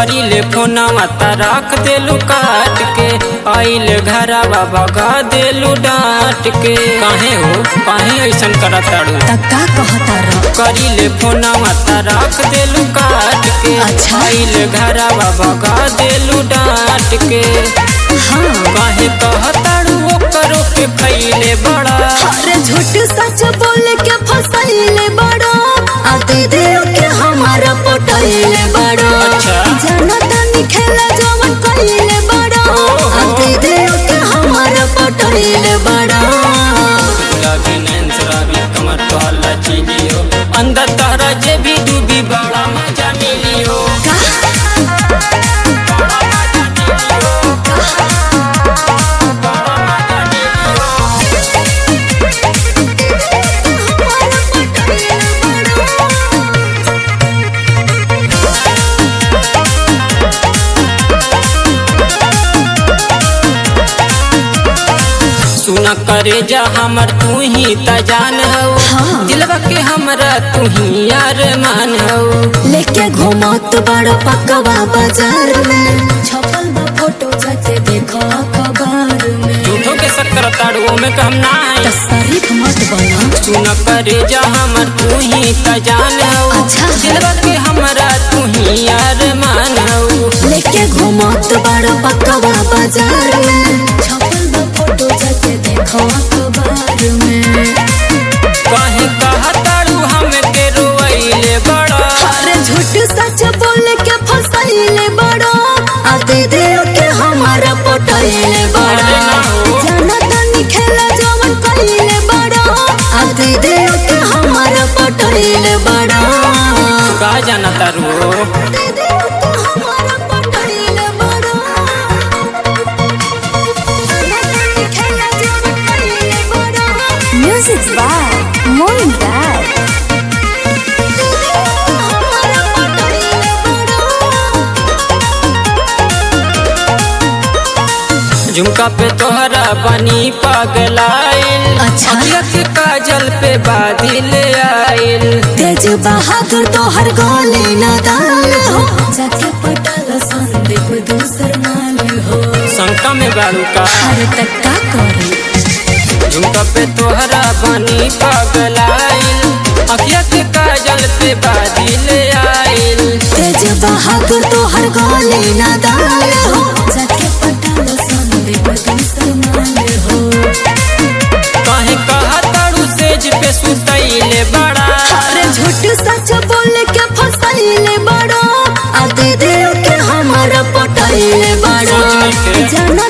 करीले फोनवा त रख देलू काट के, आइल घरवा भगा देलू डांट के। काहे हो काहे ऐसन करताड़ू? का कहता रह? करीले फोनवा त रख देलू काट के, अच्छा। आइल घरवा भगा देलू डांट के। हाँ काहे कहताड़ू ओकरो के खैले बड़ा? अरे झूठ सच बोल के फसैले बड़ो, आते दे के हमारा पटैले बड़ो। अच्छा। जाना तानी खेला जवन कइले बड़ो, आते दे के हमारा पटैले बड़ो। गुलाबी नैन शराबी कमर तोहला चीलियो, अंदर तहरा जे भी डूबी बड़ा मजा मिलियो। सुना करे जा हमर तू ही त जान हो, हाँ। दिलवा के हमरा तू ही यार मान हो। लेके घूमत बड़ पकवा बाजार में, छपल बा फोटो जाके देखो अखबार में। झूठो के शक्कर ताड़ुओ में कम ना है, शरीफ मत बना। सुना करे जा हमर तू ही त जान हो, अच्छा। दिलवा के हमरा तू ही यार मान हो। लेके घूमत बड़ पकवा बाजार में, छपल बा फोटो जाके देखो अखबार में। कहीं कहताड़ू हमके रोइले बड़ा? अरे झूठ सच बोल के फसैले बड़ो, आते दे के हमारा पटैले बड़ो। अरे ना हो। जाना तानी खेला जवन कइले बड़ो, आते दे के हमारा पटैले बड़ो। का जाना तारू? आते दे के हमारा पटैले बड़ो। जाना तानी खेला जवन कइले बड़ो। म्यूजिक बाय मोइन डैड। झुमका पे तोहरा बनी पगलाइल, अच्छा। अखिया के काजल पे बादल आइल। तेज बहादुर तो हर गोली न दाल हो, जाके पटल संदीप दूसर माल हो। शंका में बारू का हर तक का करी? झुमका पे तोहरा बनी पगलाइल, अखिया के काजल पे बादल आइल। तेज बहादुर तो हर गोली न दाल हो, जाके पटल संदीप दूसर माल हो। कहीं कहताड़ू सेज पे सुतैले बड़ा? अरे झूठ सच बोल के फसैले बड़ो, आते दे के हमारा पटैले बड़ो। सोचने के। जाना